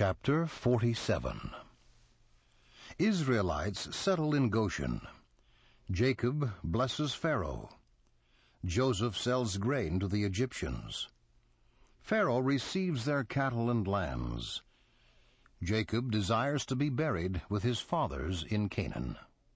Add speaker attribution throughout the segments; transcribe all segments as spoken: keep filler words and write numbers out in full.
Speaker 1: Chapter forty-seven. Israelites settle in Goshen. Jacob blesses Pharaoh. Joseph sells grain to the Egyptians. Pharaoh receives their cattle and lands. Jacob desires to be buried with his fathers in Canaan.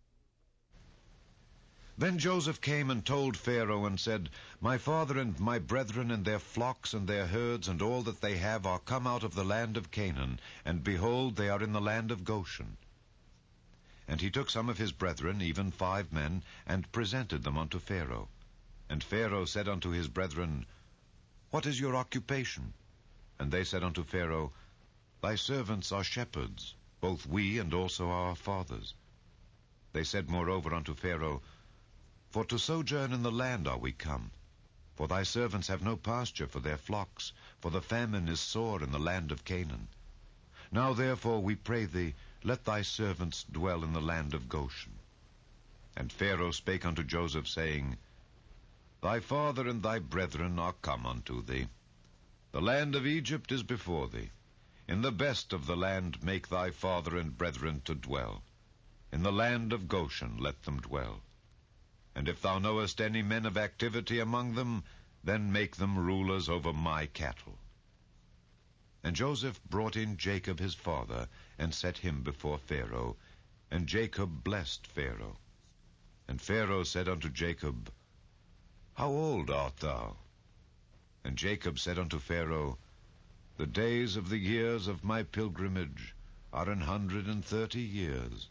Speaker 2: Then Joseph came and told Pharaoh and said, My father and my brethren and their flocks and their herds and all that they have are come out of the land of Canaan, and behold, they are in the land of Goshen. And he took some of his brethren, even five men, and presented them unto Pharaoh. And Pharaoh said unto his brethren, What is your occupation? And they said unto Pharaoh, Thy servants are shepherds, both we and also our fathers. They said moreover unto Pharaoh, For to sojourn in the land are we come. For thy servants have no pasture for their flocks, for the famine is sore in the land of Canaan. Now therefore we pray thee, let thy servants dwell in the land of Goshen. And Pharaoh spake unto Joseph, saying, Thy father and thy brethren are come unto thee. The land of Egypt is before thee. In the best of the land make thy father and brethren to dwell. In the land of Goshen let them dwell. And if thou knowest any men of activity among them, then make them rulers over my cattle. And Joseph brought in Jacob his father, and set him before Pharaoh. And Jacob blessed Pharaoh. And Pharaoh said unto Jacob, How old art thou? And Jacob said unto Pharaoh, The days of the years of my pilgrimage are an hundred and thirty years.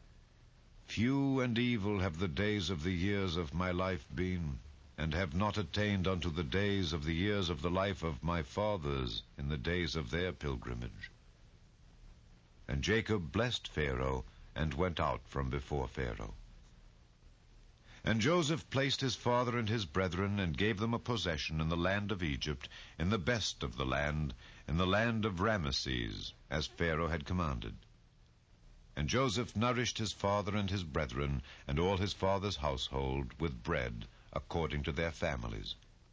Speaker 2: Few and evil have the days of the years of my life been, and have not attained unto the days of the years of the life of my fathers in the days of their pilgrimage. And Jacob blessed Pharaoh, and went out from before Pharaoh. And Joseph placed his father and his brethren, and gave them a possession in the land of Egypt, in the best of the land, in the land of Ramesses, as Pharaoh had commanded. And Joseph nourished his father and his brethren, and all his father's household, with bread, according to their families.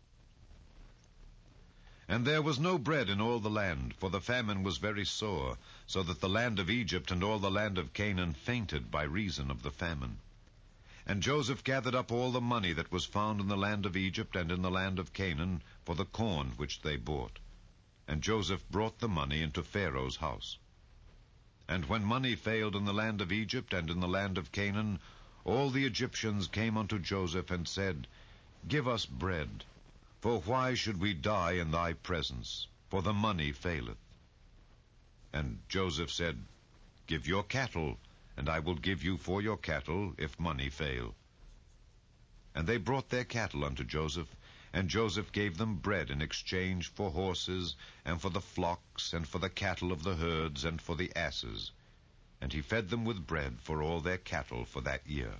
Speaker 2: And there was no bread in all the land, for the famine was very sore, so that the land of Egypt and all the land of Canaan fainted by reason of the famine. And Joseph gathered up all the money that was found in the land of Egypt and in the land of Canaan, for the corn which they bought. And Joseph brought the money into Pharaoh's house. And when money failed in the land of Egypt and in the land of Canaan, all the Egyptians came unto Joseph and said, Give us bread, for why should we die in thy presence? For the money faileth. And Joseph said, Give your cattle, and I will give you for your cattle, if money fail. And they brought their cattle unto Joseph, and Joseph gave them bread in exchange for horses, and for the flocks, and for the cattle of the herds, and for the asses. And he fed them with bread for all their cattle for that year.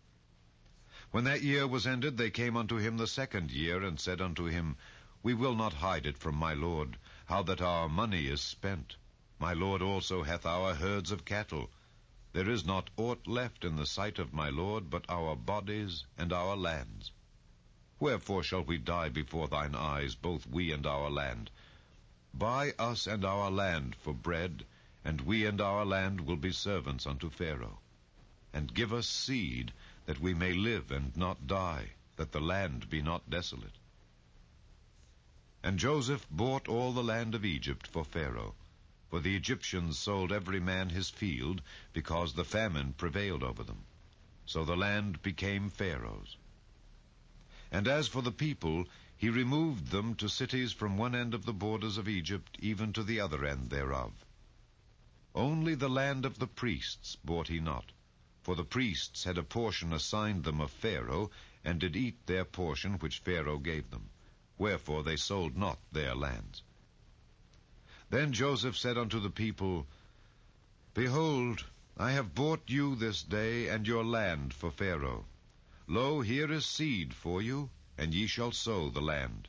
Speaker 2: When that year was ended, they came unto him the second year, and said unto him, We will not hide it from my lord, how that our money is spent. My lord also hath our herds of cattle. There is not aught left in the sight of my lord, but our bodies and our lands. Wherefore shall we die before thine eyes, both we and our land? Buy us and our land for bread, and we and our land will be servants unto Pharaoh. And give us seed, that we may live and not die, that the land be not desolate. And Joseph bought all the land of Egypt for Pharaoh, for the Egyptians sold every man his field, because the famine prevailed over them. So the land became Pharaoh's. And as for the people, he removed them to cities from one end of the borders of Egypt, even to the other end thereof. Only the land of the priests bought he not, for the priests had a portion assigned them of Pharaoh, and did eat their portion which Pharaoh gave them. Wherefore they sold not their lands. Then Joseph said unto the people, Behold, I have bought you this day and your land for Pharaoh. Lo, here is seed for you, and ye shall sow the land.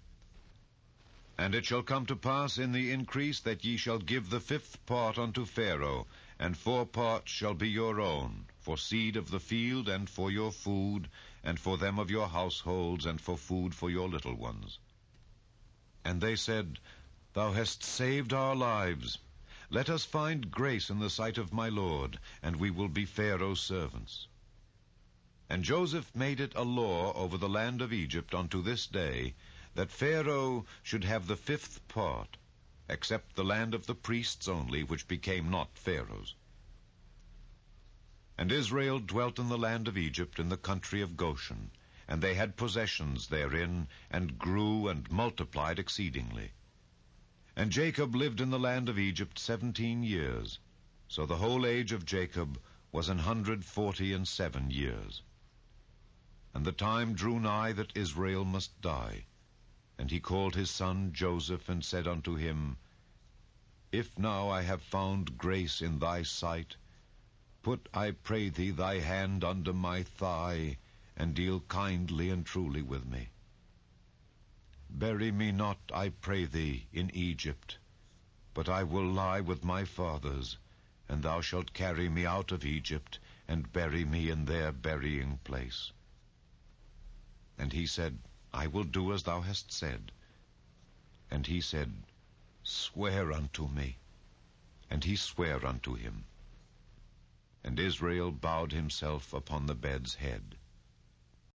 Speaker 2: And it shall come to pass in the increase that ye shall give the fifth part unto Pharaoh, and four parts shall be your own, for seed of the field, and for your food, and for them of your households, and for food for your little ones. And they said, Thou hast saved our lives. Let us find grace in the sight of my Lord, and we will be Pharaoh's servants. And Joseph made it a law over the land of Egypt unto this day, that Pharaoh should have the fifth part, except the land of the priests only, which became not Pharaoh's. And Israel dwelt in the land of Egypt, in the country of Goshen, and they had possessions therein, and grew and multiplied exceedingly. And Jacob lived in the land of Egypt seventeen years, so the whole age of Jacob was an hundred forty and seven years. And the time drew nigh that Israel must die. And he called his son Joseph, and said unto him, If now I have found grace in thy sight, put, I pray thee, thy hand under my thigh, and deal kindly and truly with me. Bury me not, I pray thee, in Egypt, but I will lie with my fathers, and thou shalt carry me out of Egypt, and bury me in their burying place. And he said, I will do as thou hast said. And he said, Swear unto me. And he sware unto him. And Israel bowed himself upon the bed's head.